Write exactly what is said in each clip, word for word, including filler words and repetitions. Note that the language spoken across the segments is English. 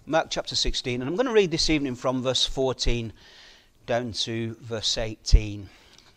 Mark chapter sixteen, and I'm going to read this evening from verse fourteen down to verse eighteen.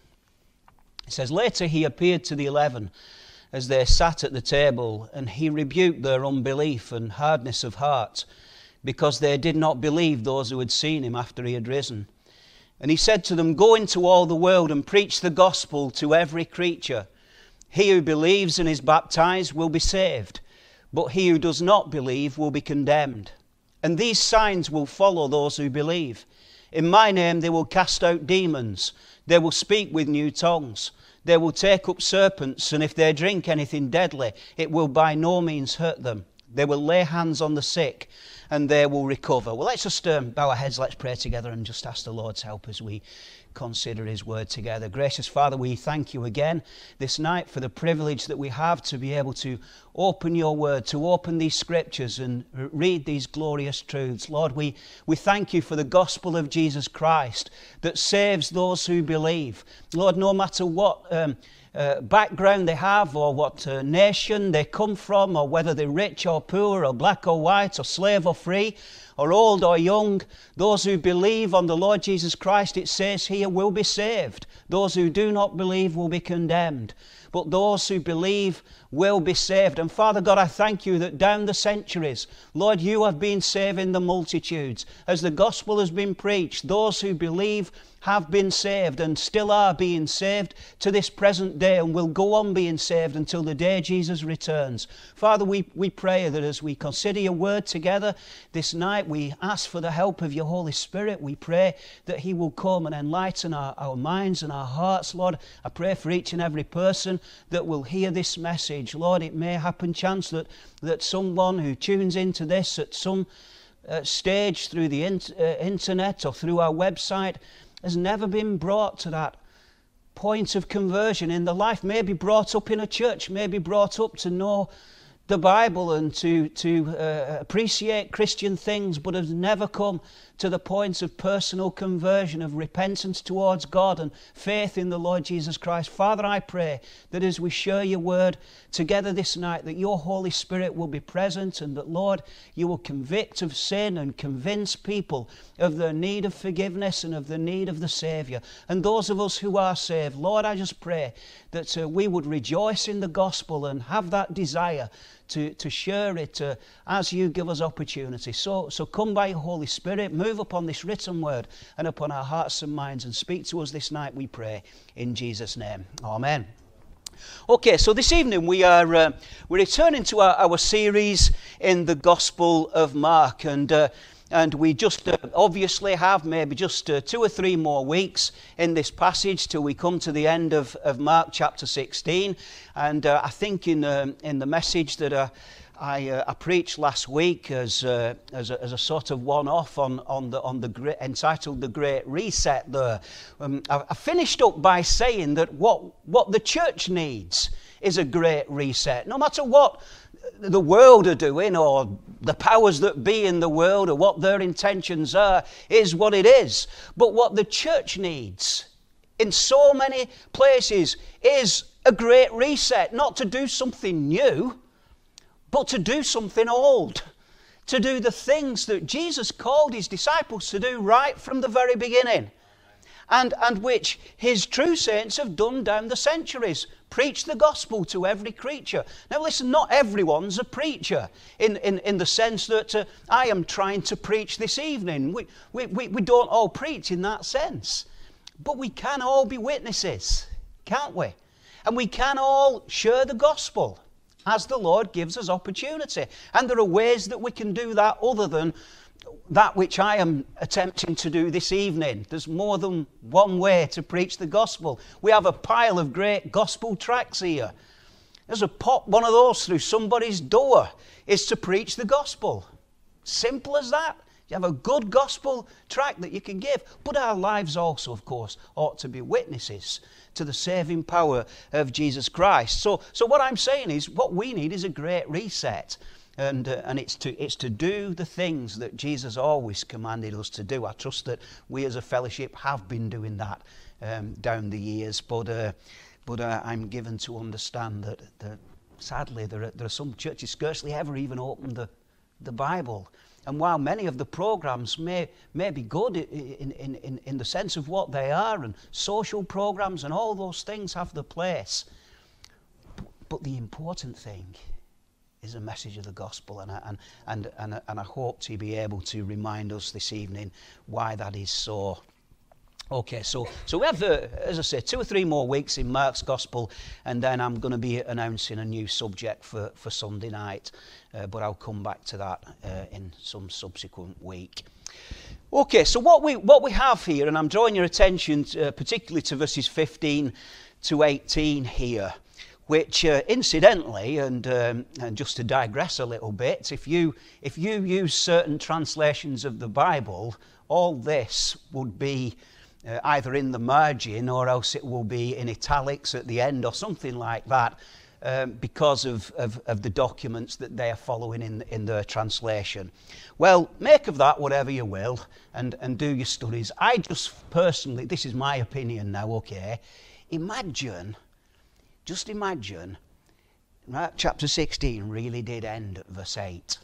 It says, "Later he appeared to the eleven as they sat at the table, and he rebuked their unbelief and hardness of heart, because they did not believe those who had seen him after he had risen. And he said to them, 'Go into all the world and preach the gospel to every creature. He who believes and is baptized will be saved, but he who does not believe will be condemned. And these signs will follow those who believe. In my name they will cast out demons. They will speak with new tongues. They will take up serpents, and if they drink anything deadly, it will by no means hurt them. They will lay hands on the sick, and they will recover.'" Well, let's just um, bow our heads, let's pray together and just ask the Lord's help as we consider his word together. Gracious Father, we thank you again this night for the privilege that we have to be able to open your word, to open these scriptures and read these glorious truths. Lord, we, we thank you for the gospel of Jesus Christ that saves those who believe. Lord, no matter what um, uh, background they have, or what uh, nation they come from, or whether they're rich or poor, or black or white, or slave or free, or old or young, those who believe on the Lord Jesus Christ, it says here, will be saved. Those who do not believe will be condemned. But those who believe will be saved. And Father God, I thank you that down the centuries, Lord, you have been saving the multitudes. As the gospel has been preached, those who believe have been saved and still are being saved to this present day, and will go on being saved until the day Jesus returns. Father, we, we pray that as we consider your word together this night, we ask for the help of your Holy Spirit. We pray that he will come and enlighten our, our minds and our hearts. Lord, I pray for each and every person that will hear this message. Lord, it may happen chance that, that someone who tunes into this at some uh, stage through the in, uh, internet or through our website has never been brought to that point of conversion in their life, maybe brought up in a church, maybe brought up to know the Bible and to, to uh, appreciate Christian things, but has never come to the point of personal conversion, of repentance towards God and faith in the Lord Jesus Christ. Father, I pray that as we share your word together this night, that your Holy Spirit will be present, and that, Lord, you will convict of sin and convince people of their need of forgiveness and of the need of the Savior. And those of us who are saved, Lord, I just pray that uh, we would rejoice in the gospel and have that desire to, to share it uh, as you give us opportunity. So, so come by your Holy Spirit, move upon this written word and upon our hearts and minds, and speak to us this night, we pray, in Jesus' name. Amen. Okay, so this evening we are uh, we're returning to our, our series in the Gospel of Mark, and uh, and we just uh, obviously have maybe just uh, two or three more weeks in this passage till we come to the end of, of Mark chapter sixteen. And uh, I think in um, in the message that uh, I, uh, I preached last week as uh, as, a, as a sort of one-off on on the on the great, entitled "The Great Reset." There, um, I, I finished up by saying that what what the church needs is a great reset. No matter what the world are doing, or the powers that be in the world, or what their intentions are, is what it is. But what the church needs in so many places is a great reset, not to do something new, but to do something old, to do the things that Jesus called his disciples to do right from the very beginning, and, and which his true saints have done down the centuries. Preach the gospel to every creature. Now listen, not everyone's a preacher in, in, in the sense that uh, I am trying to preach this evening. We, we, we, we don't all preach in that sense. But we can all be witnesses, can't we? And we can all share the gospel as the Lord gives us opportunity. And there are ways that we can do that other than that which I am attempting to do this evening. There's more than one way to preach the gospel. We have a pile of great gospel tracts here. There's a pop one of those through somebody's door is to preach the gospel. Simple as that. You have a good gospel tract that you can give. But our lives also, of course, ought to be witnesses to the saving power of Jesus Christ. So, so what I'm saying is, what we need is a great reset. And, uh, and it's to it's to do the things that Jesus always commanded us to do. I trust that we as a fellowship have been doing that um, down the years. But uh, but uh, I'm given to understand that, that sadly there are, there are some churches scarcely ever even open the, the Bible. And while many of the programs may, may be good in, in, in, in the sense of what they are, and social programs and all those things have their place, but the important thing is a message of the gospel, and I, and, and, and, and I hope to be able to remind us this evening why that is so. Okay, so so we have, uh, as I say, two or three more weeks in Mark's Gospel, and then I'm going to be announcing a new subject for, for Sunday night, uh, but I'll come back to that uh, in some subsequent week. Okay, so what we what we have here, and I'm drawing your attention to, uh, particularly to verses fifteen to eighteen here, which uh, incidentally, and, um, and just to digress a little bit, if you if you use certain translations of the Bible, all this would be Uh, either in the margin, or else it will be in italics at the end or something like that, um, because of, of, of the documents that they are following in, in their translation. Well, make of that whatever you will, and, and do your studies. I just personally, this is my opinion now, okay, imagine, just imagine, right, chapter sixteen really did end at verse eight.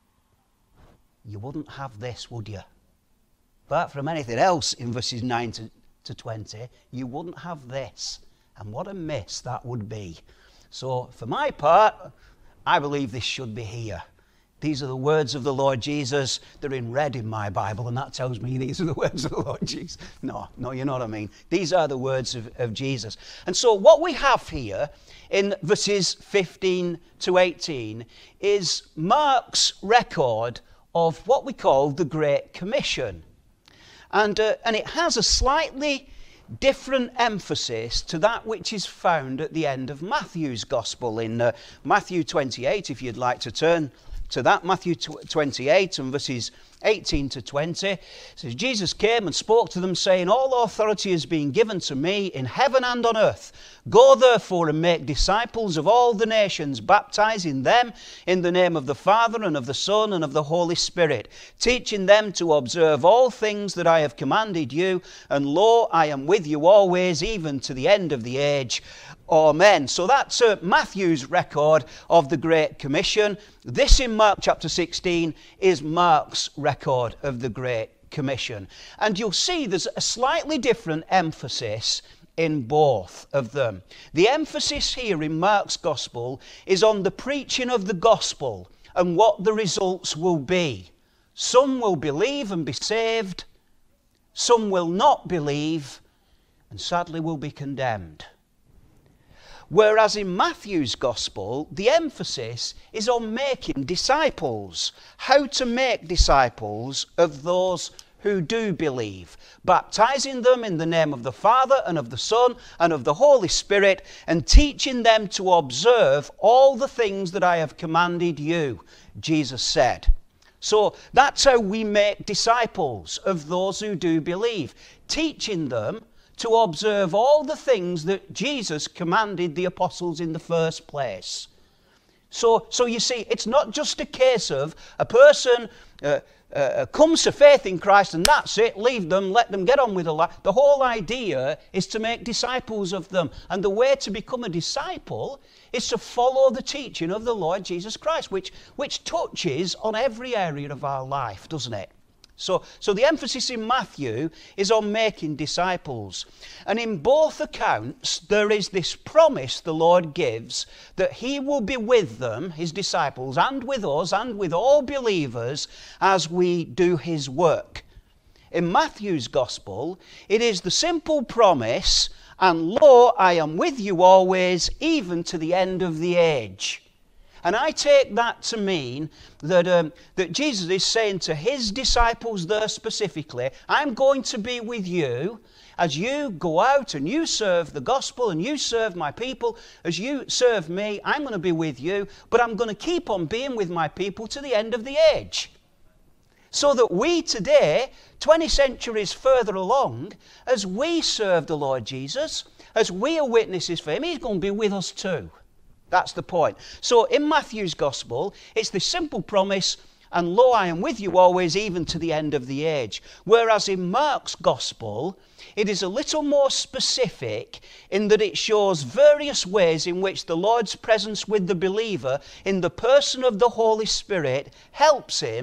You wouldn't have this, would you? Apart from anything else in verses nine to twenty, you wouldn't have this. And what a miss that would be. So, for my part, I believe this should be here. These are the words of the Lord Jesus. They're in red in my Bible, and that tells me these are the words of the Lord Jesus. No, no, you know what I mean. These are the words of, of Jesus. And so what we have here in verses fifteen to eighteen is Mark's record of what we call the Great Commission. And, uh, and it has a slightly different emphasis to that which is found at the end of Matthew's Gospel. In uh, Matthew twenty-eight, if you'd like to turn to that, Matthew twenty-eight and verses eighteen to twenty, it says, Jesus came and spoke to them, saying, all authority has been given to me in heaven and on earth. Go therefore and make disciples of all the nations, baptizing them in the name of the Father and of the Son and of the Holy Spirit, teaching them to observe all things that I have commanded you, and lo, I am with you always, even to the end of the age. Amen. So that's uh, Matthew's record of the Great Commission. This in Mark chapter sixteen is Mark's record of the Great Commission. And you'll see there's a slightly different emphasis in both of them. The emphasis here in Mark's Gospel is on the preaching of the gospel and what the results will be. Some will believe and be saved, some will not believe, and sadly will be condemned. Whereas in Matthew's Gospel, the emphasis is on making disciples, how to make disciples of those who do believe, baptizing them in the name of the Father and of the Son and of the Holy Spirit, and teaching them to observe all the things that I have commanded you, Jesus said. So that's how we make disciples of those who do believe, teaching them to observe all the things that Jesus commanded the apostles in the first place. So, so you see, it's not just a case of a person uh, uh, comes to faith in Christ and that's it, leave them, let them get on with the life. The whole idea is to make disciples of them. And the way to become a disciple is to follow the teaching of the Lord Jesus Christ, which, which touches on every area of our life, doesn't it? So, so the emphasis in Matthew is on making disciples. And in both accounts, there is this promise the Lord gives that he will be with them, his disciples, and with us, and with all believers as we do his work. In Matthew's Gospel, it is the simple promise, and lo, I am with you always, even to the end of the age. And I take that to mean that, um, that Jesus is saying to his disciples there specifically, I'm going to be with you as you go out and you serve the gospel and you serve my people. As you serve me, I'm going to be with you, but I'm going to keep on being with my people to the end of the age. So that we today, twenty centuries further along, as we serve the Lord Jesus, as we are witnesses for him, he's going to be with us too. That's the point. So in Matthew's Gospel, it's the simple promise, and lo, I am with you always, even to the end of the age. Whereas in Mark's Gospel, it is a little more specific in that it shows various ways in which the Lord's presence with the believer in the person of the Holy Spirit helps him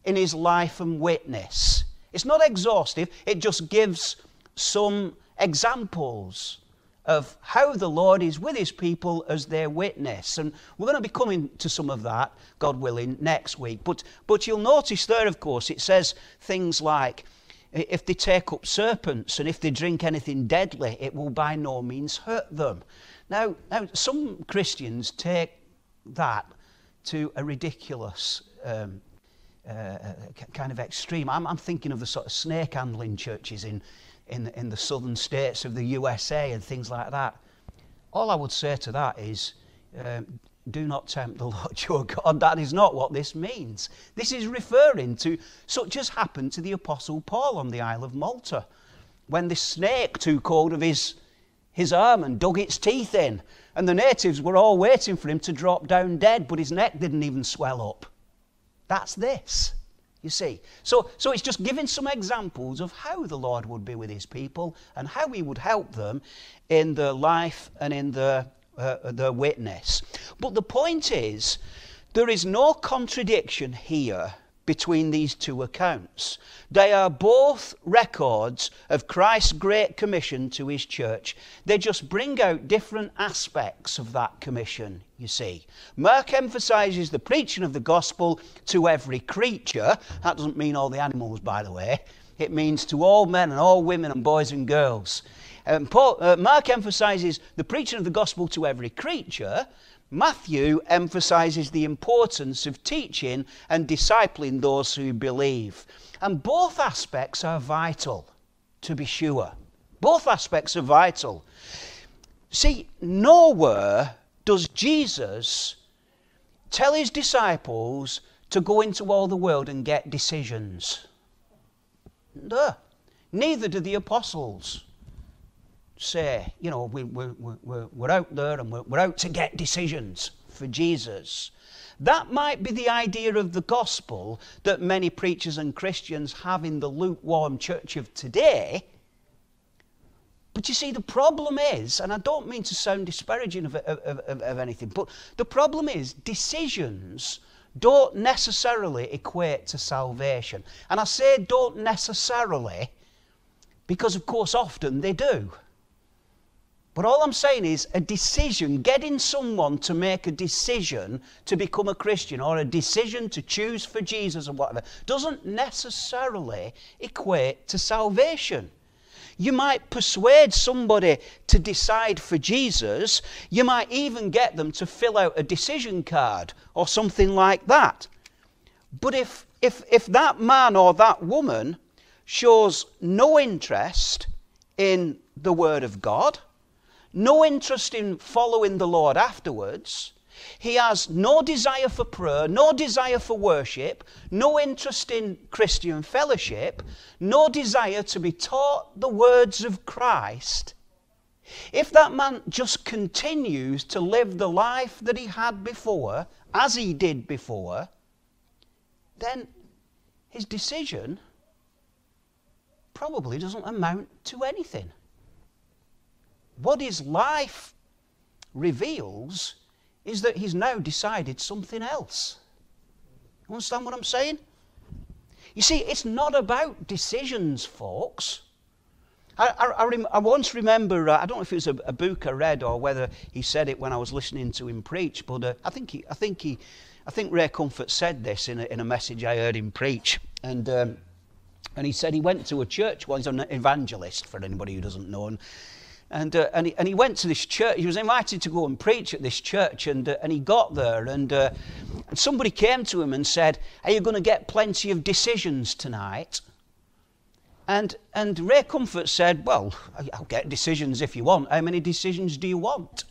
in his life and witness. It's not exhaustive, it just gives some examples of how the Lord is with his people as their witness. And we're going to be coming to some of that, God willing, next week. But, but you'll notice there, of course, it says things like, if they take up serpents and if they drink anything deadly, it will by no means hurt them. Now, now some Christians take that to a ridiculous um, uh, kind of extreme. I'm, I'm thinking of the sort of snake handling churches in In the, in the southern states of the U S A and things like that. All I would say to that is, um, do not tempt the Lord your God. That is not what this means. This is referring to such as happened to the Apostle Paul on the Isle of Malta, when the snake took hold of his, his arm and dug its teeth in, and the natives were all waiting for him to drop down dead, but his neck didn't even swell up. That's this. You see, so, so it's just giving some examples of how the Lord would be with his people and how he would help them in their life and in their, uh, their witness. But the point is, there is no contradiction here between these two accounts. They are both records of Christ's great commission to his church. They just bring out different aspects of that commission, you see. Mark emphasizes the preaching of the gospel to every creature. That doesn't mean all the animals, by the way. It means to all men and all women and boys and girls. Um, Paul, uh, Mark emphasizes the preaching of the gospel to every creature. Matthew emphasizes the importance of teaching and discipling those who believe. And both aspects are vital, to be sure. Both aspects are vital. See, nowhere does Jesus tell his disciples to go into all the world and get decisions. No. Neither do the apostles say, you know, we, we, we're, we're out there and we're, we're out to get decisions for Jesus. That might be the idea of the gospel that many preachers and Christians have in the lukewarm church of today. But you see, the problem is, and I don't mean to sound disparaging of, of, of, of anything, but the problem is decisions don't necessarily equate to salvation. And I say don't necessarily because, of course, often they do. But all I'm saying is a decision, getting someone to make a decision to become a Christian or a decision to choose for Jesus or whatever, doesn't necessarily equate to salvation. You might persuade somebody to decide for Jesus. You might even get them to fill out a decision card or something like that. But if, if, if that man or that woman shows no interest in the Word of God, no interest in following the Lord afterwards, he has no desire for prayer, no desire for worship, no interest in Christian fellowship, no desire to be taught the words of Christ, if that man just continues to live the life that he had before, as he did before, then his decision probably doesn't amount to anything. What his life reveals is that he's now decided something else. You understand what I'm saying? You see, it's not about decisions, folks. I, I, I, rem, I once remember, uh, I don't know if it was a, a book I read or whether he said it when I was listening to him preach, but uh, I think he, I think he, I think Ray Comfort said this in a, in a message I heard him preach, and um, and he said he went to a church. Well, he's an evangelist for anybody who doesn't know. And, And, uh, and, he, and he went to this church. He was invited to go and preach at this church, and, uh, and he got there, and, uh, and somebody came to him and said, "Are you going to get plenty of decisions tonight?" And, and Ray Comfort said, "Well, I'll get decisions if you want. How many decisions do you want?"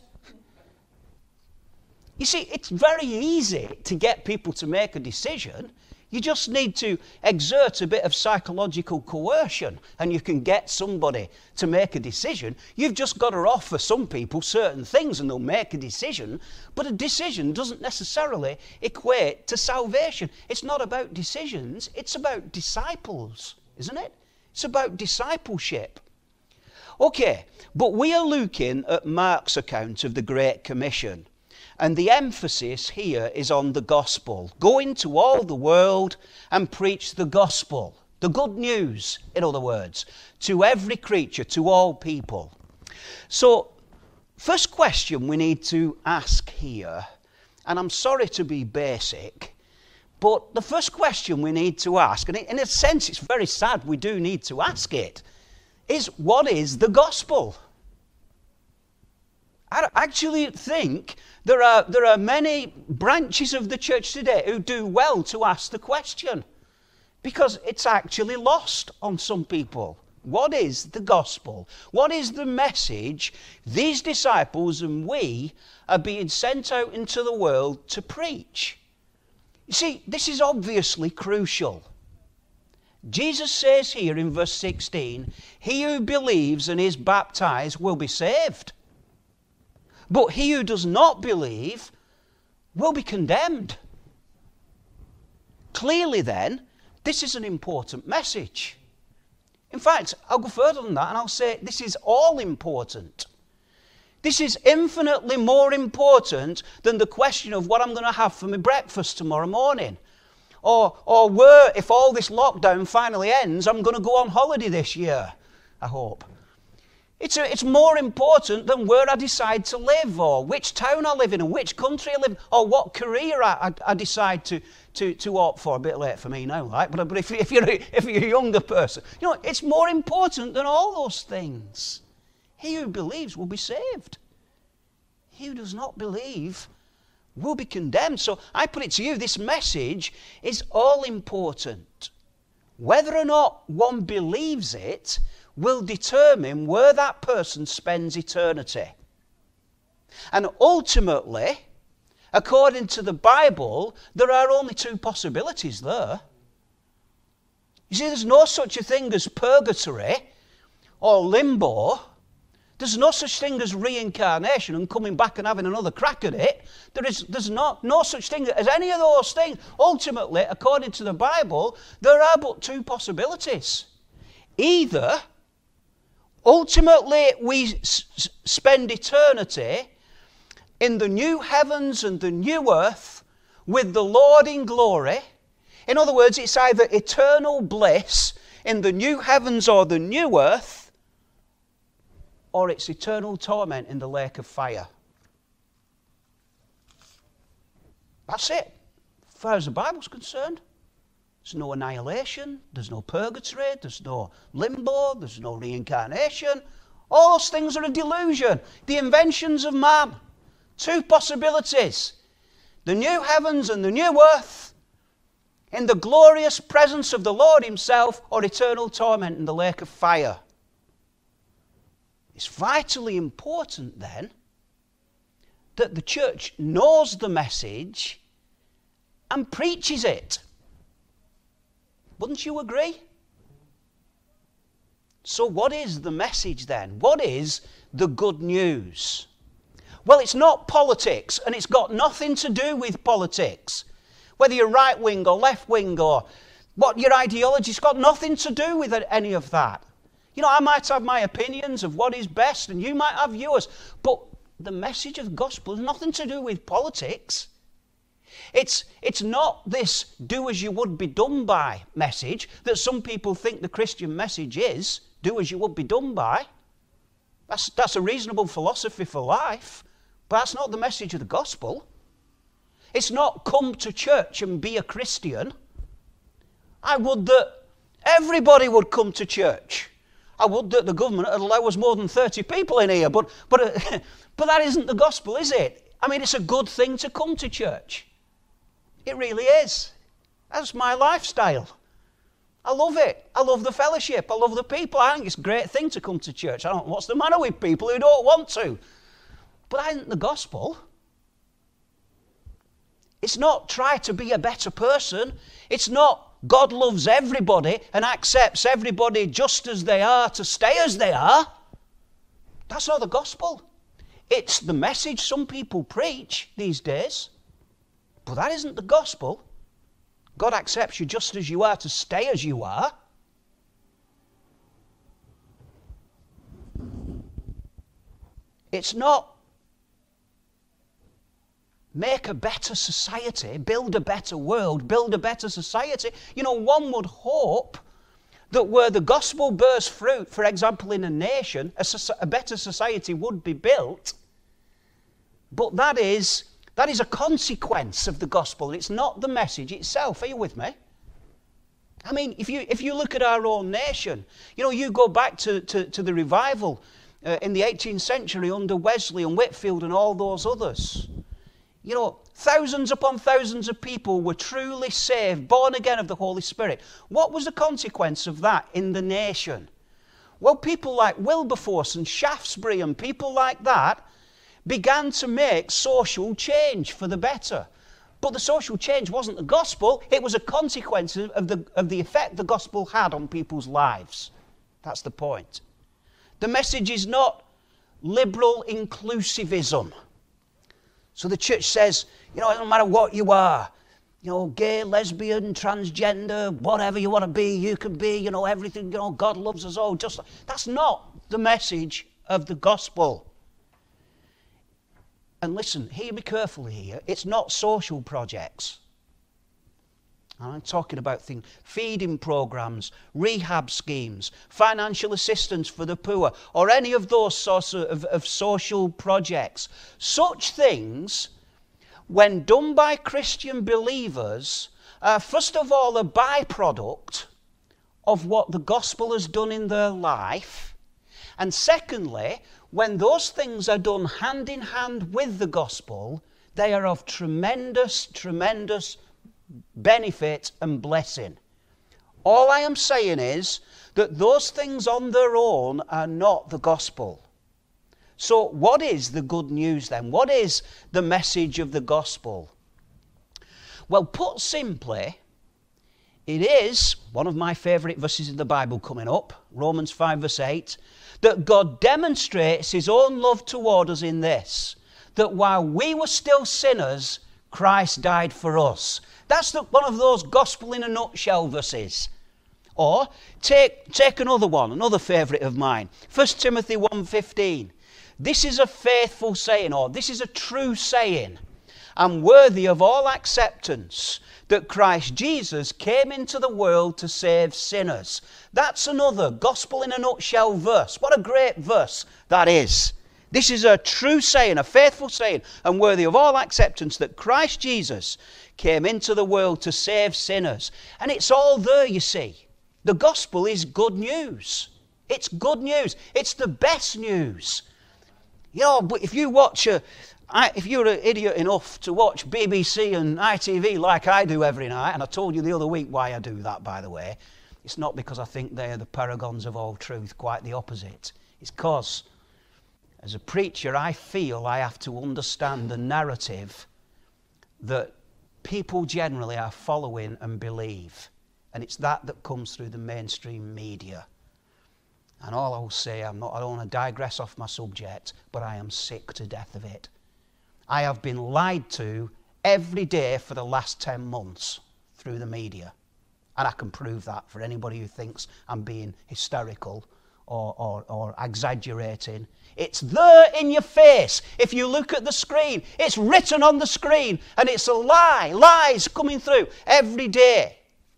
You see, it's very easy to get people to make a decision. You just need to exert a bit of psychological coercion and you can get somebody to make a decision. You've just got to offer some people certain things and they'll make a decision. But a decision doesn't necessarily equate to salvation. It's not about decisions, it's about disciples, isn't it? It's about discipleship. Okay, but we are looking at Mark's account of the Great Commission. And the emphasis here is on the gospel. Go into all the world and preach the gospel. The good news, in other words, to every creature, to all people. So, first question we need to ask here, and I'm sorry to be basic, but the first question we need to ask, and in a sense it's very sad we do need to ask it, is what is the gospel? I actually think there are, there are many branches of the church today who do well to ask the question, because it's actually lost on some people. What is the gospel? What is the message these disciples and we are being sent out into the world to preach? You see, this is obviously crucial. Jesus says here in verse sixteen, he who believes and is baptized will be saved. But he who does not believe will be condemned. Clearly then, this is an important message. In fact, I'll go further than that and I'll say this is all important. This is infinitely more important than the question of what I'm going to have for my breakfast tomorrow morning. Or, or where, if all this lockdown finally ends, I'm going to go on holiday this year, I hope. It's, a, it's more important than where I decide to live, or which town I live in, and which country I live in, or what career I, I, I decide to, to, to opt for. A bit late for me now, right? But, but if, if, you're, if you're a younger person, you know, it's more important than all those things. He who believes will be saved. He who does not believe will be condemned. So I put it to you, this message is all important. Whether or not one believes it will determine where that person spends eternity. And ultimately, according to the Bible, there are only two possibilities there. You see, there's no such a thing as purgatory or limbo. There's no such thing as reincarnation and coming back and having another crack at it. There is, there's not, no such thing as any of those things. Ultimately, according to the Bible, there are but two possibilities. Either ultimately we s- spend eternity in the new heavens and the new earth with the Lord in glory. In other words, it's either eternal bliss in the new heavens or the new earth, or it's eternal torment in the lake of fire. That's it, as far as the Bible's concerned. There's no annihilation, there's no purgatory, there's no limbo, there's no reincarnation. All those things are a delusion, the inventions of man. Two possibilities: the new heavens and the new earth in the glorious presence of the Lord himself, or eternal torment in the lake of fire. It's vitally important then that the church knows the message and preaches it. Wouldn't you agree? So what is the message then? What is the good news? Well, it's not politics, and it's got nothing to do with politics. Whether you're right wing or left wing or what your ideology, it's got nothing to do with any of that. You know, I might have my opinions of what is best, and you might have yours, but the message of the gospel has nothing to do with politics. It's, it's not this do as you would be done by message that some people think the Christian message is, do as you would be done by. That's, that's a reasonable philosophy for life, but that's not the message of the gospel. It's not come to church and be a Christian. I would that everybody would come to church. I would that the government would allow us more than thirty people in here, but, but, uh, but that isn't the gospel, is it? I mean, it's a good thing to come to church. It really is. That's my lifestyle. I love it. I love the fellowship. I love the people. I think it's a great thing to come to church. I don't know what's the matter with people who don't want to. But that isn't the gospel. It's not try to be a better person. It's not God loves everybody and accepts everybody just as they are to stay as they are. That's not the gospel. It's the message some people preach these days. But that isn't the gospel. God accepts you just as you are to stay as you are. It's not make a better society, build a better world, build a better society. You know, one would hope that where the gospel bears fruit, for example, in a nation, a, a better society would be built. But that is, that is a consequence of the gospel. It's not the message itself. Are you with me? I mean, if you if you look at our own nation, you know, you go back to, to, to the revival uh, in the eighteenth century under Wesley and Whitefield and all those others. You know, thousands upon thousands of people were truly saved, born again of the Holy Spirit. What was the consequence of that in the nation? Well, people like Wilberforce and Shaftesbury and people like that began to make social change for the better. But the social change wasn't the gospel. It was a consequence of the, of the effect the gospel had on people's lives. That's the point. The message is not liberal inclusivism. So the church says, you know, it doesn't matter what you are. You know, gay, lesbian, transgender, whatever you want to be, you can be, you know, everything, you know, God loves us all. Just that's not the message of the gospel. And listen, hear me carefully here. It's not social projects. I'm talking about things, feeding programs, rehab schemes, financial assistance for the poor, or any of those sorts of, of social projects. Such things, when done by Christian believers, are first of all a byproduct of what the gospel has done in their life. And secondly, when those things are done hand in hand with the gospel, they are of tremendous, tremendous benefit and blessing. All I am saying is that those things on their own are not the gospel. So what is the good news then? What is the message of the gospel? Well, put simply, it is, one of my favourite verses in the Bible coming up, Romans five verse eight, that God demonstrates his own love toward us in this, that while we were still sinners, Christ died for us. That's the, one of those gospel in a nutshell verses. Or take, take another one, another favourite of mine, First Timothy one fifteen. This is a faithful saying, or this is a true saying, and worthy of all acceptance, that Christ Jesus came into the world to save sinners. That's another gospel in a nutshell verse. What a great verse that is. This is a true saying, a faithful saying, and worthy of all acceptance, that Christ Jesus came into the world to save sinners. And it's all there, you see. The gospel is good news. It's good news. It's the best news. You know, if you watch a, if you're an idiot enough to watch B B C and I T V like I do every night, and I told you the other week why I do that, by the way, it's not because I think they are the paragons of all truth, quite the opposite. It's because, as a preacher, I feel I have to understand the narrative that people generally are following and believe. And it's that that comes through the mainstream media. And all I'll say, I'm not, I don't want to digress off my subject, but I am sick to death of it. I have been lied to every day for the last ten months through the media. And I can prove that for anybody who thinks I'm being hysterical or, or, or exaggerating. It's there in your face. If you look at the screen, it's written on the screen, and it's a lie, lies coming through every day.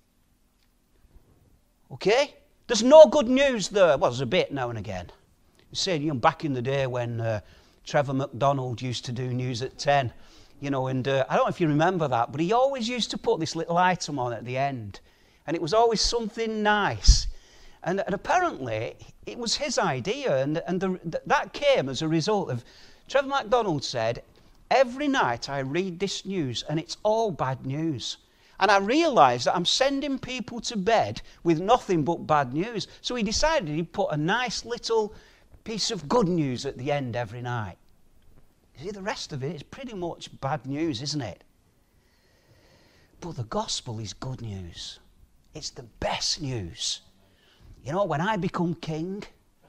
Okay? There's no good news there. Well, there's a bit now and again. You see, you know, back in the day when uh, Trevor McDonald used to do news at ten, you know, and uh, I don't know if you remember that, but he always used to put this little item on at the end, and it was always something nice. And, and apparently, it was his idea, and, and the, th- that came as a result of, Trevor McDonald said, every night I read this news, and it's all bad news. And I realised that I'm sending people to bed with nothing but bad news. So he decided he'd put a nice little piece of good news at the end every night. You see, the rest of it is pretty much bad news, isn't it? But the gospel is good news. It's the best news. You know, when I become king,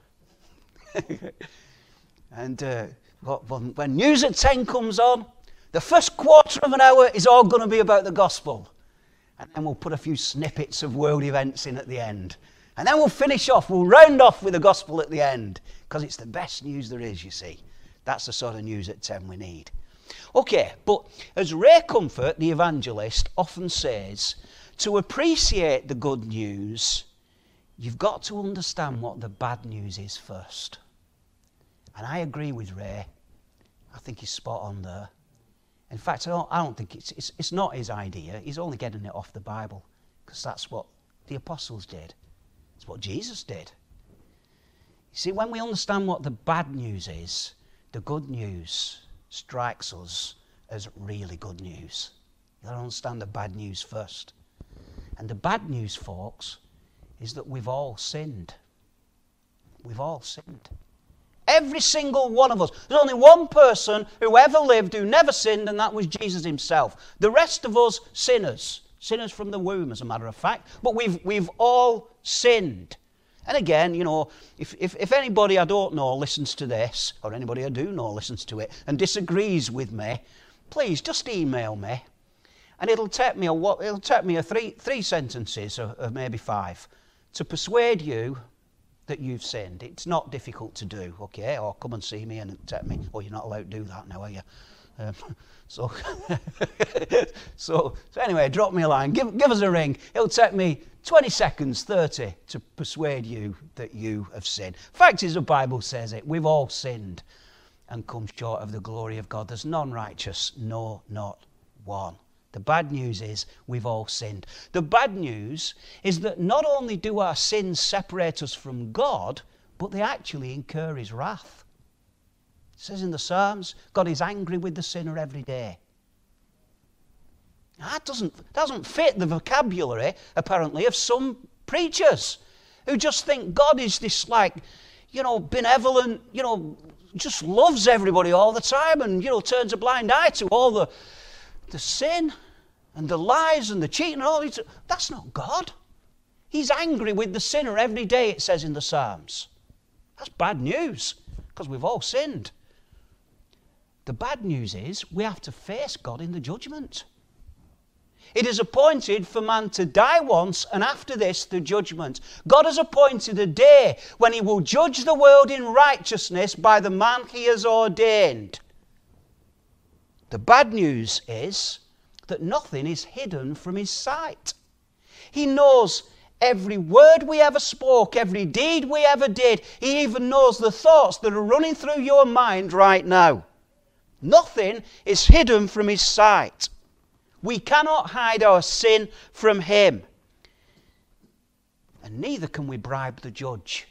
and uh, when, when News at ten comes on, the first quarter of an hour is all going to be about the gospel. And then we'll put a few snippets of world events in at the end. And then we'll finish off, we'll round off with the gospel at the end. Because it's the best news there is, you see. That's the sort of News at ten we need. Okay, but as Ray Comfort, the evangelist, often says, to appreciate the good news, you've got to understand what the bad news is first. And I agree with Ray. I think he's spot on there. In fact, I don't, I don't think it's, it's, it's not his idea. He's only getting it off the Bible, because that's what the apostles did. It's what Jesus did. You see, when we understand what the bad news is, the good news strikes us as really good news. You've got to understand the bad news first. And the bad news, folks, is that we've all sinned. We've all sinned. Every single one of us. There's only one person who ever lived who never sinned, and that was Jesus himself. The rest of us, sinners. Sinners from the womb, as a matter of fact. But we've, we've all sinned. And again, you know, if, if, if anybody I don't know listens to this, or anybody I do know listens to it, and disagrees with me, please just email me. And it'll take me a, it'll take me a three, three sentences, or, or maybe five, to persuade you that you've sinned. It's not difficult to do, okay? Or come and see me and take me. Oh, you're not allowed to do that now, are you? Um, so, so, so anyway, drop me a line. Give, give us a ring. It'll take me twenty seconds, thirty, to persuade you that you have sinned. Fact is, the Bible says it. We've all sinned and come short of the glory of God. There's none righteous, no, not one. The bad news is we've all sinned. The bad news is that not only do our sins separate us from God, but they actually incur his wrath. It says in the Psalms, God is angry with the sinner every day. That doesn't, doesn't fit the vocabulary, apparently, of some preachers who just think God is this, like, you know, benevolent, you know, just loves everybody all the time and, you know, turns a blind eye to all the, the sin and the lies and the cheating and all these. That's not God. He's angry with the sinner every day, it says in the Psalms. That's bad news, because we've all sinned. The bad news is we have to face God in the judgment. It is appointed for man to die once, and after this, the judgment. God has appointed a day when he will judge the world in righteousness by the man he has ordained. The bad news is that nothing is hidden from his sight. He knows every word we ever spoke, every deed we ever did. He even knows the thoughts that are running through your mind right now. Nothing is hidden from his sight. We cannot hide our sin from him. And neither can we bribe the judge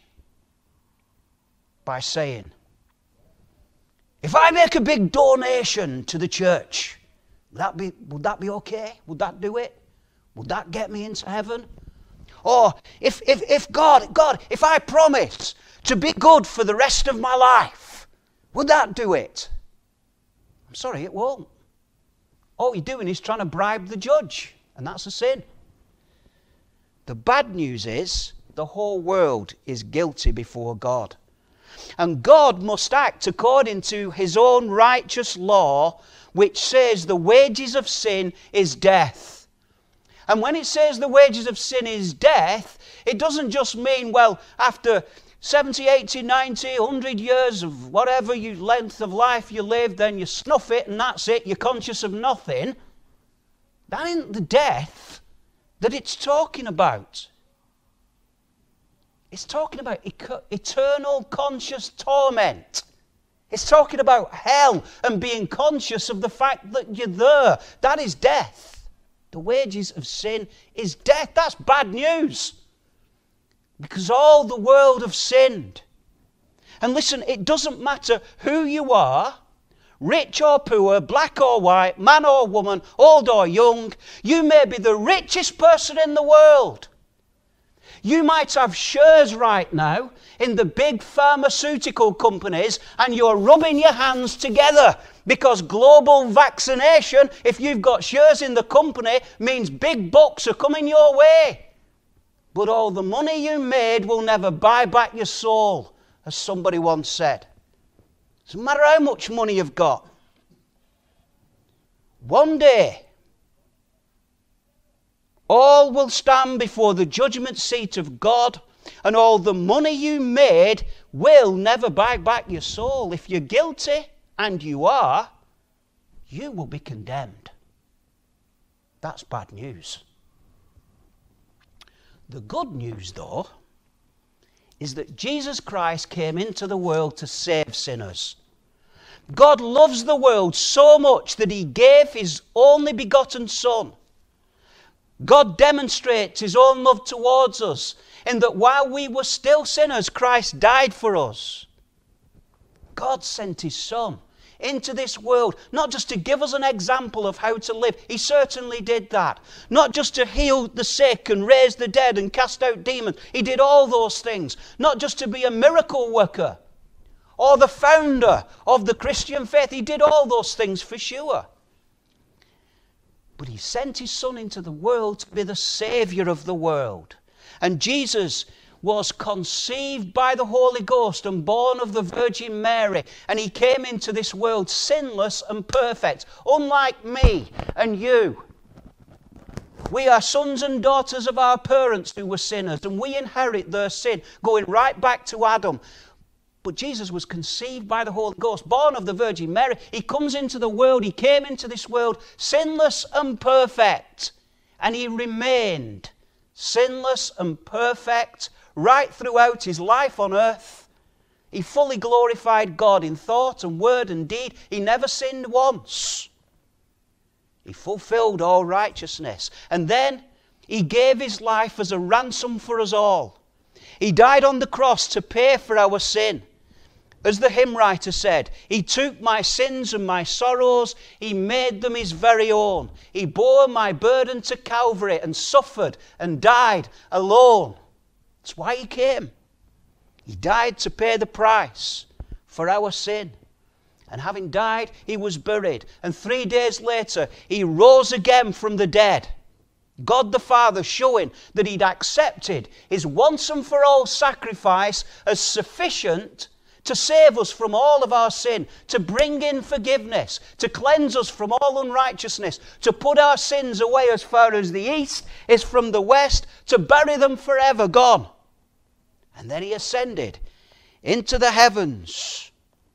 by saying, if I make a big donation to the church, would that be, would that be okay? Would that do it? Would that get me into heaven? Or if, if, if God, God, if I promise to be good for the rest of my life, would that do it? I'm sorry, it won't. All you're doing is trying to bribe the judge, and that's a sin. The bad news is the whole world is guilty before God. And God must act according to his own righteous law, which says the wages of sin is death. And when it says the wages of sin is death, it doesn't just mean, well, after seventy, eighty, ninety, one hundred years of whatever you, length of life you live, then you snuff it and that's it, you're conscious of nothing. That isn't the death that it's talking about. It's talking about eternal conscious torment. It's talking about hell and being conscious of the fact that you're there. That is death. The wages of sin is death. That's bad news. Because all the world have sinned. And listen, it doesn't matter who you are, rich or poor, black or white, man or woman, old or young. You may be the richest person in the world. You might have shares right now in the big pharmaceutical companies, and you're rubbing your hands together because global vaccination, if you've got shares in the company, means big bucks are coming your way. But all the money you made will never buy back your soul, as somebody once said. Doesn't matter how much money you've got. One day, all will stand before the judgment seat of God, and all the money you made will never buy back your soul. If you're guilty, and you are, you will be condemned. That's bad news. The good news, though, is that Jesus Christ came into the world to save sinners. God loves the world so much that he gave his only begotten Son. God demonstrates his own love towards us in that while we were still sinners, Christ died for us. God sent his Son into this world, not just to give us an example of how to live. He certainly did that. Not just to heal the sick and raise the dead and cast out demons. He did all those things. Not just to be a miracle worker or the founder of the Christian faith. He did all those things for sure. But he sent his Son into the world to be the Saviour of the world. And Jesus was conceived by the Holy Ghost and born of the Virgin Mary. And he came into this world sinless and perfect, unlike me and you. We are sons and daughters of our parents who were sinners, and we inherit their sin, going right back to Adam. But Jesus was conceived by the Holy Ghost, born of the Virgin Mary. He comes into the world, he came into this world sinless and perfect. And he remained sinless and perfect right throughout his life on earth. He fully glorified God in thought and word and deed. He never sinned once. He fulfilled all righteousness. And then he gave his life as a ransom for us all. He died on the cross to pay for our sin. As the hymn writer said, he took my sins and my sorrows, he made them his very own. He bore my burden to Calvary and suffered and died alone. That's why he came. He died to pay the price for our sin. And having died, he was buried. And three days later, he rose again from the dead. God the Father showing that he'd accepted his once and for all sacrifice as sufficient to save us from all of our sin, to bring in forgiveness, to cleanse us from all unrighteousness, to put our sins away as far as the east is from the west, to bury them forever gone. And then he ascended into the heavens.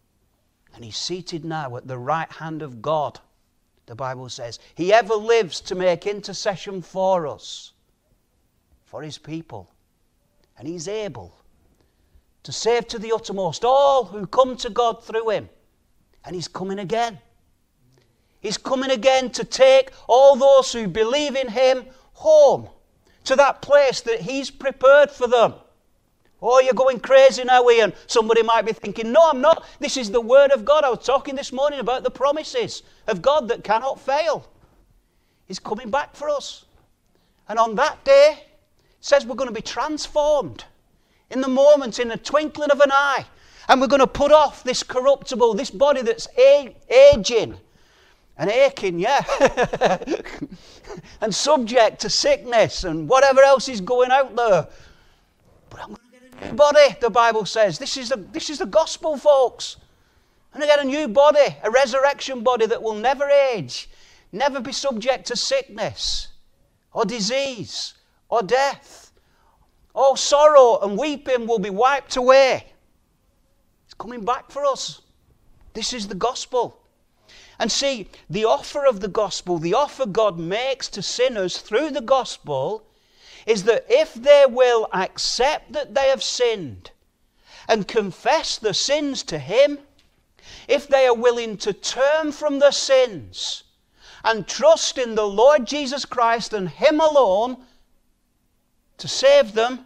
And he's seated now at the right hand of God. The Bible says, he ever lives to make intercession for us, for his people. And he's able to save to the uttermost all who come to God through him. And he's coming again. He's coming again to take all those who believe in him home to that place that he's prepared for them. Oh, you're going crazy now, Ian. Somebody might be thinking, no, I'm not. This is the word of God. I was talking this morning about the promises of God that cannot fail. He's coming back for us. And on that day, it says we're going to be transformed in the moment, in the twinkling of an eye. And we're going to put off this corruptible, this body that's a- aging and aching, yeah, and subject to sickness and whatever else is going out there. But I'm going to get a new body, the Bible says. This is the, this is the gospel, folks. I'm going to get a new body, a resurrection body that will never age, never be subject to sickness or disease or death. All sorrow and weeping will be wiped away. It's coming back for us. This is the gospel. And see, the offer of the gospel, the offer God makes to sinners through the gospel, is that if they will accept that they have sinned and confess their sins to him, if they are willing to turn from their sins and trust in the Lord Jesus Christ and him alone to save them,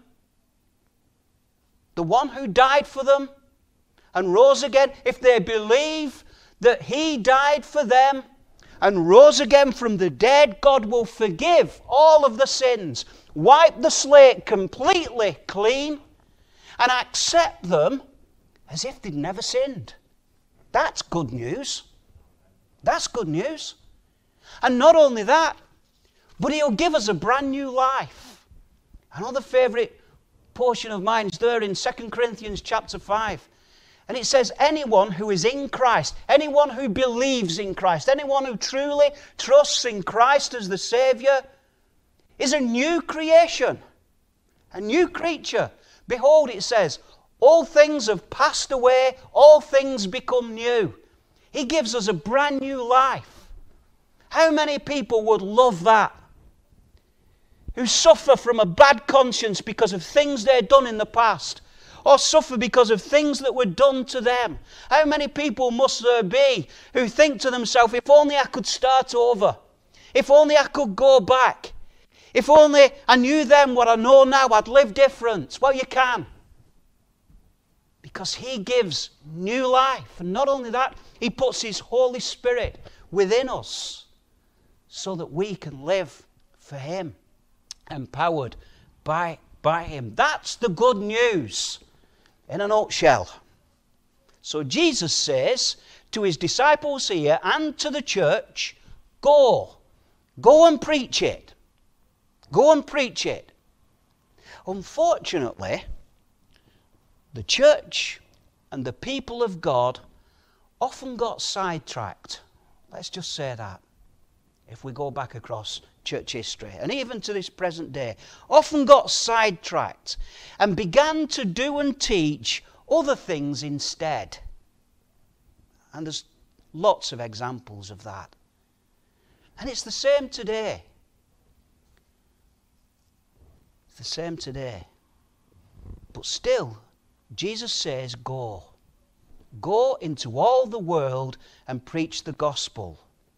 the one who died for them and rose again, if they believe that he died for them and rose again from the dead, God will forgive all of the sins, wipe the slate completely clean, and accept them as if they'd never sinned. That's good news. That's good news. And not only that, but he'll give us a brand new life. Another favourite portion of mine is there in Second Corinthians chapter five. And it says, anyone who is in Christ, anyone who believes in Christ, anyone who truly trusts in Christ as the Saviour, is a new creation, a new creature. Behold, it says, all things have passed away, all things become new. He gives us a brand new life. How many people would love that? Who suffer from a bad conscience because of things they've done in the past, or suffer because of things that were done to them. How many people must there be who think to themselves, if only I could start over, if only I could go back, if only I knew then what I know now, I'd live different. Well, you can. Because he gives new life. And not only that, he puts his Holy Spirit within us so that we can live for him, empowered by, by him. That's the good news in a nutshell. So Jesus says to his disciples here and to the church, go. Go and preach it. Go and preach it. Unfortunately, the church and the people of God often got sidetracked. Let's just say that. If we go back across church history, and even to this present day, often got sidetracked and began to do and teach other things instead. And there's lots of examples of that. And it's the same today. It's the same today. But still, Jesus says, go. Go into all the world and preach the gospel.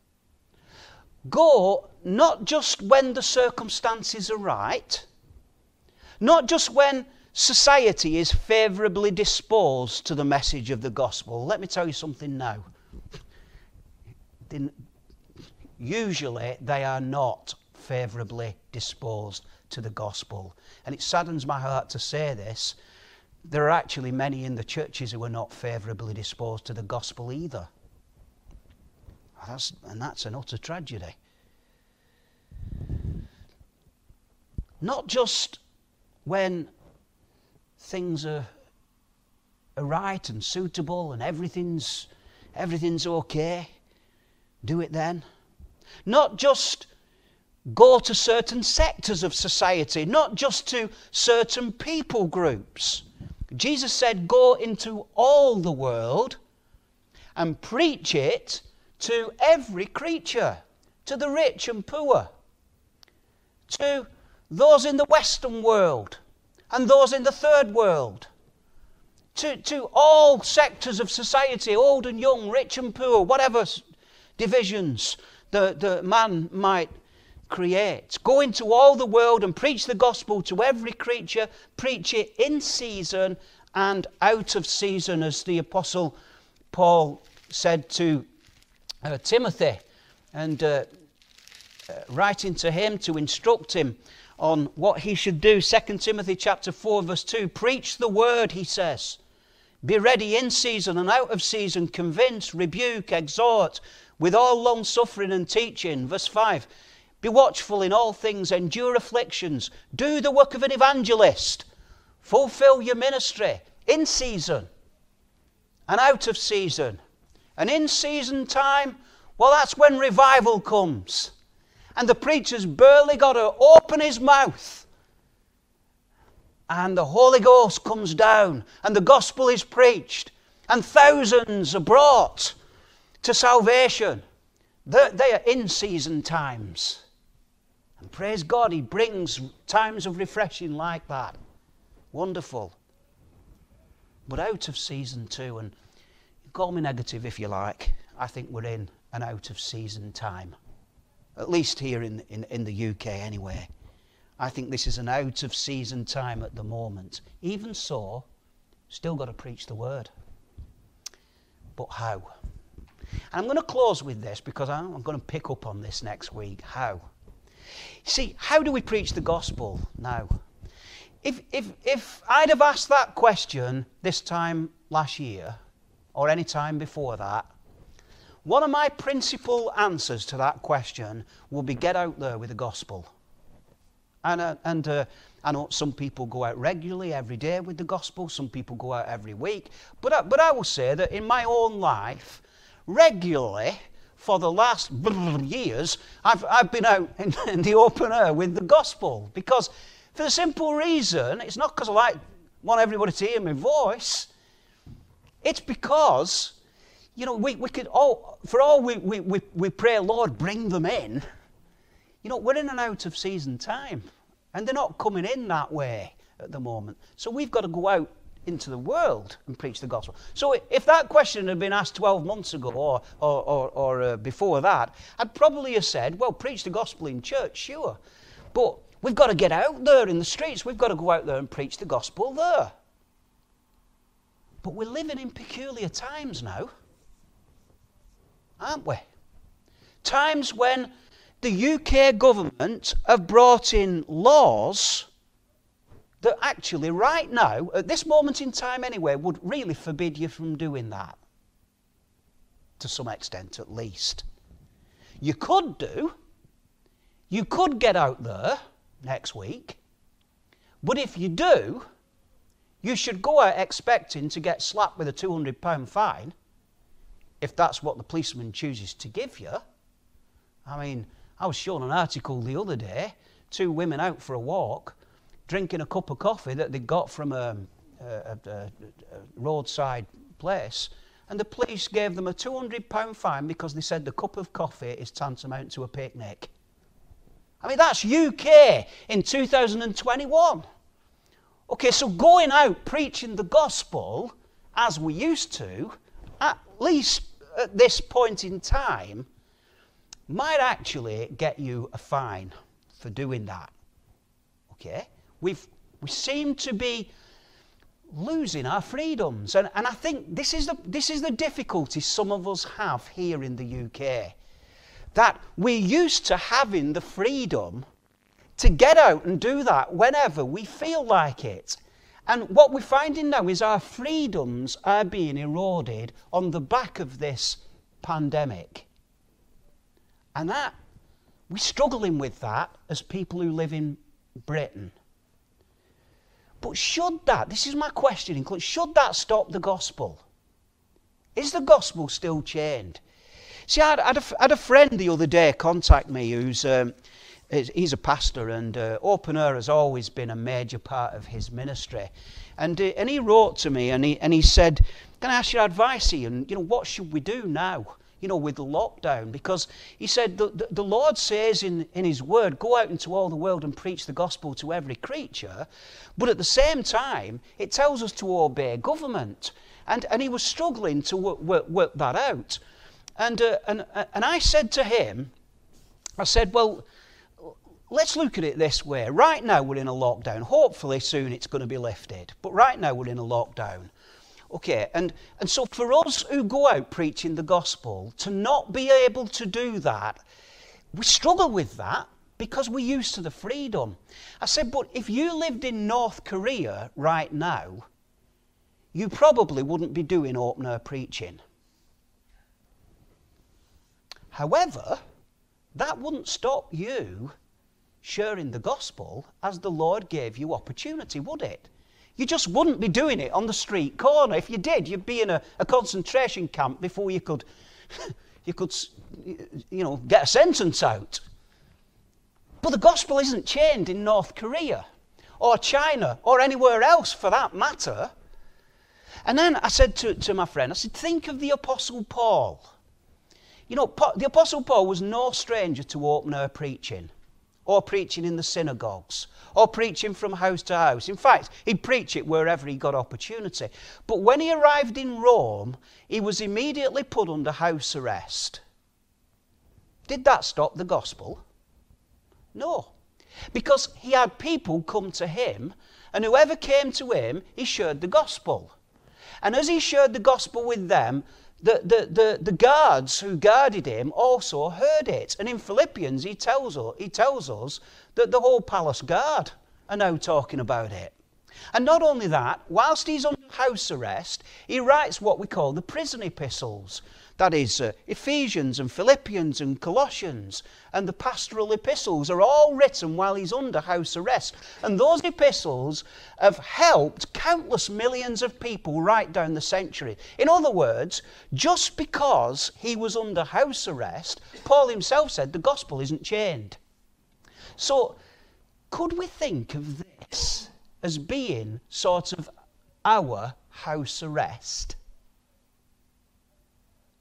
Go not just when the circumstances are right, not just when society is favourably disposed to the message of the gospel. Let me tell you something now. Usually they are not favourably disposed to the gospel. And it saddens my heart to say this. There are actually many in the churches who are not favourably disposed to the gospel either. That's, and that's an utter tragedy. Not just when things are, are right and suitable and everything's, everything's okay, do it then. Not just go to certain sectors of society, not just to certain people groups. Jesus said, go into all the world and preach it to every creature, to the rich and poor, to those in the Western world and those in the third world, to, to all sectors of society, old and young, rich and poor, whatever divisions the, the man might create. Go into all the world and preach the gospel to every creature. Preach it in season and out of season, as the Apostle Paul said to uh, Timothy, and uh, uh, writing to him to instruct him on what he should do. Second Timothy chapter four verse two, preach the word, he says. Be ready in season and out of season, convince, rebuke, exhort, with all long suffering and teaching. Verse five, be watchful in all things, endure afflictions, do the work of an evangelist, fulfill your ministry in season and out of season. And in season time, well, that's when revival comes. And the preacher's barely got to open his mouth, and the Holy Ghost comes down, and the gospel is preached, and thousands are brought to salvation. They're, they are in season times. And praise God, he brings times of refreshing like that. Wonderful. But out of season too, and call me negative if you like, I think we're in an out of season time. At least here in, in, in the U K anyway. I think this is an out of season time at the moment. Even so, still got to preach the word. But how? And I'm going to close with this because I'm going to pick up on this next week. How? See, how do we preach the gospel now? If, if, if I'd have asked that question this time last year, or any time before that, one of my principal answers to that question will be get out there with the gospel. And, uh, and uh, I know some people go out regularly every day with the gospel, some people go out every week, but I, but I will say that in my own life, regularly, for the last years, I've, I've been out in, in the open air with the gospel, because for the simple reason, it's not because I like, want everybody to hear my voice, it's because You know, we, we could all, for all we, we, we, we pray, Lord, bring them in. You know, we're in and out of season time. And they're not coming in that way at the moment. So we've got to go out into the world and preach the gospel. So if that question had been asked twelve months ago or, or, or, or uh, before that, I'd probably have said, well, preach the gospel in church, sure. But we've got to get out there in the streets. We've got to go out there and preach the gospel there. But we're living in peculiar times now, aren't we? Times when the U K government have brought in laws that actually right now, at this moment in time anyway, would really forbid you from doing that. To some extent at least. You could do. You could get out there next week. But if you do, you should go out expecting to get slapped with a two hundred pound fine, if that's what the policeman chooses to give you. I mean, I was shown an article the other day, two women out for a walk, drinking a cup of coffee that they got from a, a, a, a roadside place, and the police gave them a two hundred pound fine because they said the cup of coffee is tantamount to a picnic. I mean, that's U K in two thousand twenty-one. Okay, so going out preaching the gospel, as we used to, at least at this point in time, might actually get you a fine for doing that. Okay? We've, we seem to be losing our freedoms. And, and I think this is, the, this is the difficulty some of us have here in the U K. That we're used to having the freedom to get out and do that whenever we feel like it. And what we're finding now is our freedoms are being eroded on the back of this pandemic. And that, we're struggling with that as people who live in Britain. But should that, this is my question, should that stop the gospel? Is the gospel still chained? See, I had, I had, a, I had a friend the other day contact me who's, um, he's a pastor, and uh, Open Air has always been a major part of his ministry. And, uh, and he wrote to me and he, and he said, can I ask your advice, Ian? You know, what should we do now? You know, with the lockdown, because he said the, the, the Lord says in, in his word, go out into all the world and preach the gospel to every creature, but at the same time it tells us to obey government, and, and he was struggling to work, work, work that out. And, uh, and, and I said to him, I said, well, let's look at it this way. Right now we're in a lockdown. Hopefully soon it's going to be lifted, but right now we're in a lockdown. Okay, and, and so for us who go out preaching the gospel, to not be able to do that, we struggle with that because we're used to the freedom. I said, but if you lived in North Korea right now, you probably wouldn't be doing open air preaching. However, that wouldn't stop you sharing the gospel as the Lord gave you opportunity, would it? You just wouldn't be doing it on the street corner. If you did, you'd be in a, a concentration camp before you could, you could, you know, get a sentence out. But the gospel isn't chained in North Korea or China or anywhere else for that matter. And then I said to, to my friend, I said, think of the Apostle Paul. You know, the Apostle Paul was no stranger to open air preaching, or preaching in the synagogues, or preaching from house to house. In fact, he'd preach it wherever he got opportunity. But when he arrived in Rome, he was immediately put under house arrest. Did that stop the gospel? No. Because he had people come to him, and whoever came to him, he shared the gospel. And as he shared the gospel with them, The, the, the, the guards who guarded him also heard it. And in Philippians, he tells us, he tells us that the whole palace guard are now talking about it. And not only that, whilst he's under house arrest, he writes what we call the prison epistles. That is, uh, Ephesians and Philippians and Colossians and the pastoral epistles are all written while he's under house arrest. And those epistles have helped countless millions of people right down the century. In other words, just because he was under house arrest, Paul himself said the gospel isn't chained. So, could we think of this as being sort of our house arrest?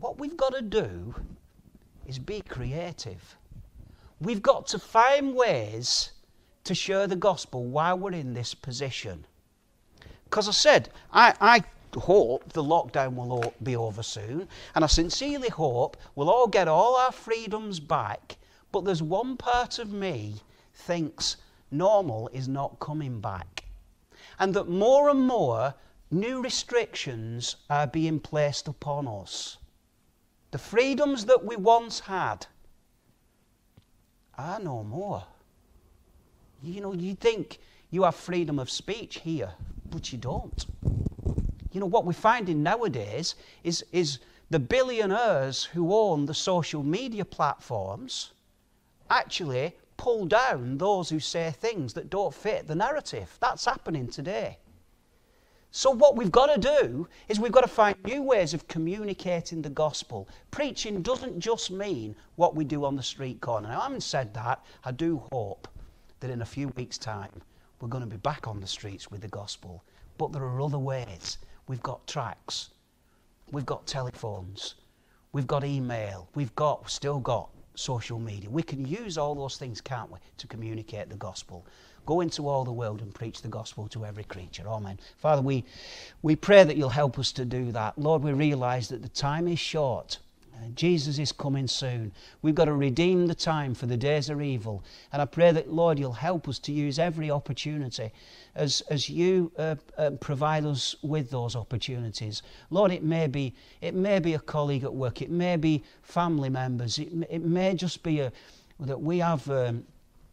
what we've got to do is be creative. We've got to find ways to share the gospel while we're in this position. Because I said, I, I hope the lockdown will be over soon, and I sincerely hope we'll all get all our freedoms back, but there's one part of me thinks normal is not coming back, and that more and more new restrictions are being placed upon us. The freedoms that we once had are no more. You know, you think you have freedom of speech here, but you don't. You know, what we're finding nowadays is, is the billionaires who own the social media platforms actually pull down those who say things that don't fit the narrative. That's happening today. So what we've got to do is we've got to find new ways of communicating the gospel. Preaching doesn't just mean what we do on the street corner. Now, having said that, I do hope that in a few weeks' time we're going to be back on the streets with the gospel. But there are other ways. We've got tracts, we've got telephones, we've got email, we've got still got social media. We can use all those things, can't we, to communicate the gospel. Go into all the world and preach the gospel to every creature. Amen. Father, we, we pray that you'll help us to do that. Lord, we realise that the time is short. Jesus is coming soon. We've got to redeem the time, for the days are evil. And I pray that, Lord, you'll help us to use every opportunity as, as you uh, uh, provide us with those opportunities. Lord, it may be it may be a colleague at work. It may be family members. It, it may just be a, that we have um,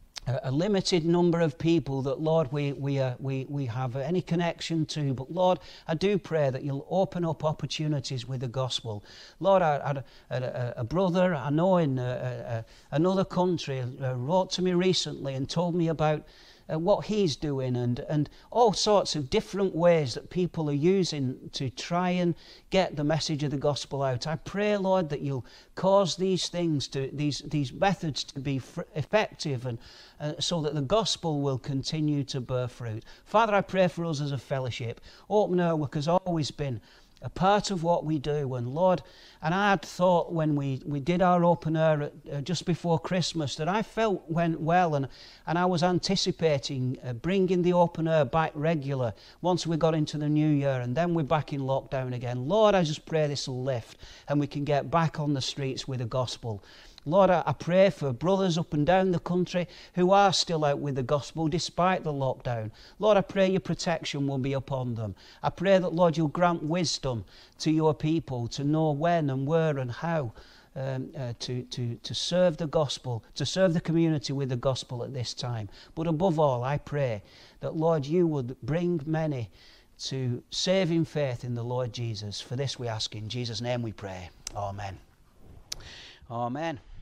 a limited number of people that, Lord, we we uh, we we have any connection to. But Lord, I do pray that you'll open up opportunities with the gospel. Lord, I had a, a, a brother I know in a, a, another country uh, wrote to me recently and told me about Uh, what he's doing, and, and all sorts of different ways that people are using to try and get the message of the gospel out. I pray, Lord, that you'll cause these things to, these, these methods to be f- effective, and uh, so that the gospel will continue to bear fruit. Father, I pray for us as a fellowship. Open Air Work has always been a part of what we do, and Lord, and I had thought when we, we did our open air at, uh, just before Christmas, that I felt went well, and, and I was anticipating uh, bringing the open air back regular once we got into the new year, and then we're back in lockdown again. Lord, I just pray this will lift and we can get back on the streets with the gospel. Lord, I pray for brothers up and down the country who are still out with the gospel despite the lockdown. Lord, I pray your protection will be upon them. I pray that, Lord, you'll grant wisdom to your people to know when and where and how um, uh, to, to, to serve the gospel, to serve the community with the gospel at this time. But above all, I pray that, Lord, you would bring many to saving faith in the Lord Jesus. For this we ask in Jesus' name we pray. Amen. Amen.